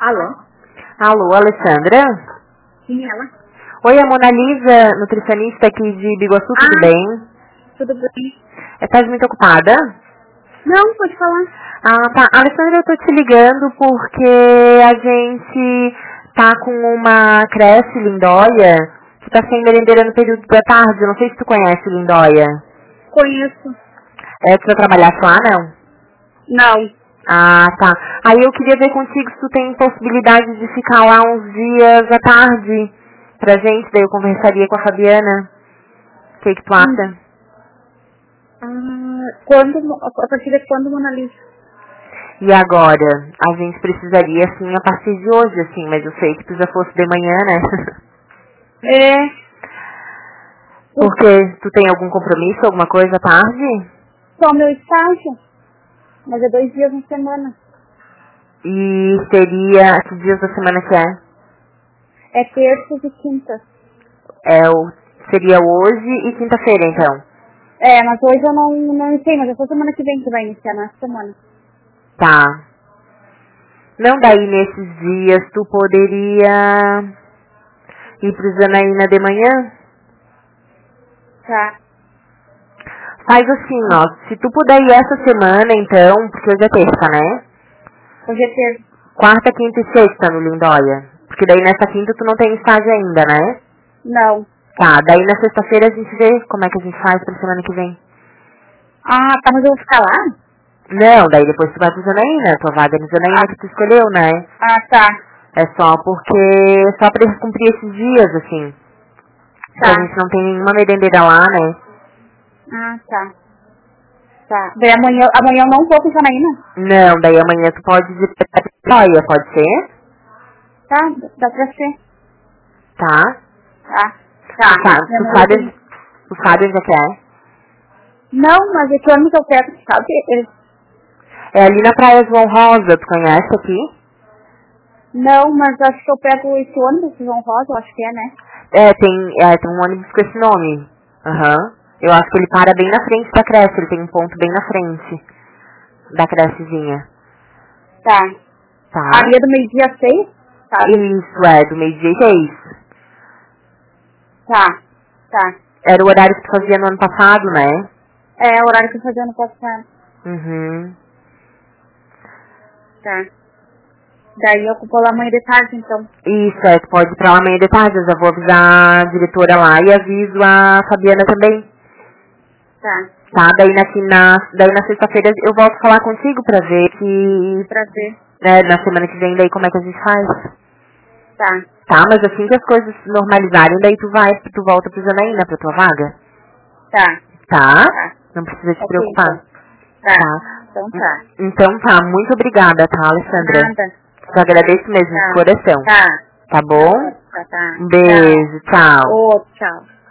Alô? Alô, Alessandra? Sim, ela? Oi, a Mona Lisa, nutricionista aqui de Biguaçu, tudo bem? Tudo bem. Estás muito ocupada? Não, pode falar. Ah, tá. Alessandra, eu tô te ligando porque a gente tá com uma creche Lindóia que tá sem merendeira no período da tarde. Não sei se tu conhece Lindóia. Conheço. Tu já trabalhasse lá, não? Não. Ah, tá. Aí eu queria ver contigo se tu tem possibilidade de ficar lá uns dias à tarde pra gente, daí eu conversaria com a Fabiana. O que tu acha? A partir de quando, Mona Lisa? E agora? A gente precisaria, assim, a partir de hoje, assim, mas eu sei que tu já fosse de manhã, né? É. Porque tu tem algum compromisso, alguma coisa à tarde? Só meu estágio. Mas é 2 dias na semana. E seria, que dias da semana que é? É terças e quintas. Seria hoje e quinta-feira, então. É, mas hoje eu não sei, mas é só semana que vem que vai iniciar na semana. Tá. Não, daí nesses dias tu poderia ir pro Janaína de manhã? Tá. Faz assim, ó, se tu puder ir essa semana, então, porque hoje é terça, né? Hoje é terça. Quarta, quinta e sexta no Lindóia. Porque daí nessa quinta tu não tem estágio ainda, né? Não. Tá, daí na sexta-feira a gente vê como é que a gente faz pra semana que vem. Ah, tá, mas eu vou ficar lá? Não, daí depois tu vai pro Janaína, tua vaga é no Janaína que tu escolheu, né? Ah, tá. É só pra cumprir esses dias, assim. Tá. A gente não tem nenhuma merendeira lá, né? Ah, tá. Tá. Daí amanhã eu não vou pro Janaína? Não, daí amanhã tu pode ir pra Lindóia, pode ser? Tá, dá pra ser. Tá? Tá. Tá. Tu sabe onde é que é? Não, mas é que ônibus eu pego, sabe? É ali na Praia João Rosa, tu conhece aqui? Não, mas acho que eu pego esse ônibus, João Rosa, eu acho que é, né? Tem um ônibus com esse nome. Aham. Eu acho que ele para bem na frente da creche, ele tem um ponto bem na frente da crechezinha. Tá. Tá? Ali é do meio-dia às 6, sabe? Isso, do meio-dia e 6. Tá. Tá. Era o horário que tu fazia no ano passado, né? É o horário que eu fazia no passado. Uhum. Tá. Daí eu vou lá amanhã de tarde, então. Isso, tu pode ir pra lá amanhã de tarde, eu já vou avisar a diretora lá e aviso a Fabiana também. Tá. Tá, daí na sexta-feira eu volto a falar contigo pra ver se... Pra ver. Na semana que vem, daí como é que a gente faz. Tá. Tá, mas assim que as coisas se normalizarem, daí tu volta pro Janaína, pra tua vaga. Tá. Tá? Tá. Não precisa te Ok, preocupar. então. Tá. Então tá. Então tá, muito obrigada, tá, Alessandra? Nada. Te agradeço mesmo, de coração. Tá. Tá bom? Tá. Um beijo, tchau. Ô, tchau.